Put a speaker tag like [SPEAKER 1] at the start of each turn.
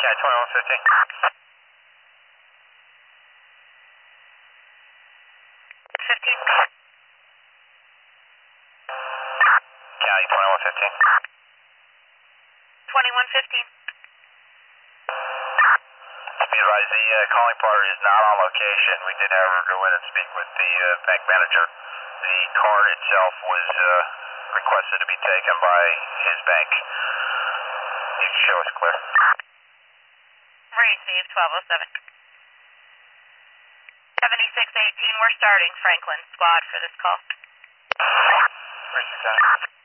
[SPEAKER 1] Cali 2115. Cali 2115.
[SPEAKER 2] 2115.
[SPEAKER 1] Be advised, the calling party is not on location. We did, however, go in and speak with the bank manager. The card itself was requested to be taken by his bank. You can show us clear.
[SPEAKER 2] Receive 1207. 7618, we're starting Franklin squad for this call.
[SPEAKER 1] Receive that.